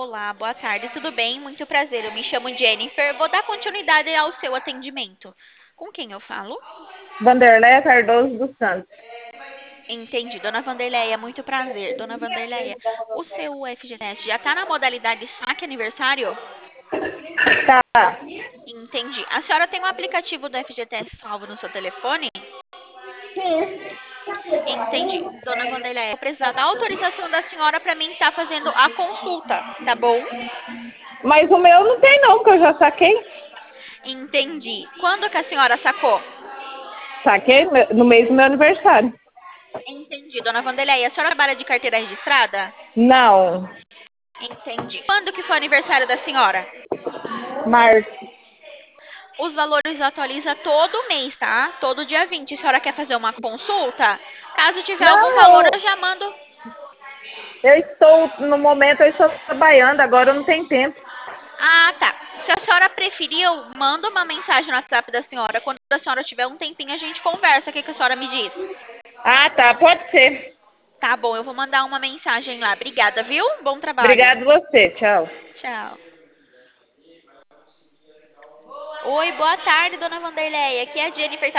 Olá, boa tarde, tudo bem? Muito prazer, eu me chamo Jennifer. Vou dar continuidade ao seu atendimento. Com quem eu falo? Vanderleia Cardoso dos Santos. Entendi, dona Vanderleia, muito prazer. Dona Vanderleia, o seu FGTS já está na modalidade saque aniversário? Tá. Entendi. A senhora tem um aplicativo do FGTS salvo no seu telefone? Sim. Entendi. Dona Vanderleia, vou precisar da autorização da senhora para mim estar fazendo a consulta, tá bom? Mas o meu não tem não, porque eu já saquei. Entendi. Quando que a senhora sacou? Saquei no mês do meu aniversário. Entendi, dona Vanderleia. A senhora trabalha de carteira registrada? Não. Entendi. Quando que foi o aniversário da senhora? Março. Os valores atualiza todo mês, tá? Todo dia 20. A senhora quer fazer uma consulta? Caso tiver algum Não, valor, eu já mando. eu estou, no momento, eu estou trabalhando, agora eu não tenho tempo. Ah, tá. Se a senhora preferir, eu mando uma mensagem no WhatsApp da senhora. Quando a senhora tiver um tempinho, a gente conversa. O que que a senhora me diz? Ah, tá, pode ser. Tá bom, eu vou mandar uma mensagem lá. Obrigada, viu? Bom trabalho. Obrigado você, tchau. Tchau. Oi, boa tarde, dona Vanderleia. Aqui é a Jennifer.